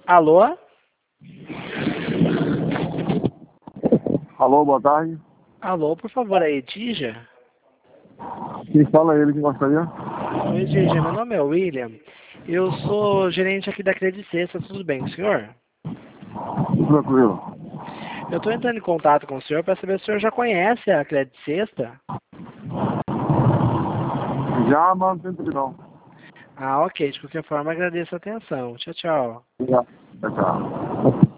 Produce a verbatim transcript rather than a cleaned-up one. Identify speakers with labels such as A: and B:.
A: Alô?
B: Alô, boa tarde.
A: Alô, por favor, é Edija?
B: Quem fala é ele que gostaria?
A: Oi, Edija, meu nome é William. Eu sou gerente aqui da Credit Sexta, tudo bem com o senhor?
B: Tranquilo.
A: Eu estou entrando em contato com o senhor para saber se o senhor já conhece a Credit Sexta.
B: Já, mas não tem tempo não.
A: Ah, ok. De qualquer forma, agradeço a atenção. Tchau, tchau.
B: Já. Tchau, tchau.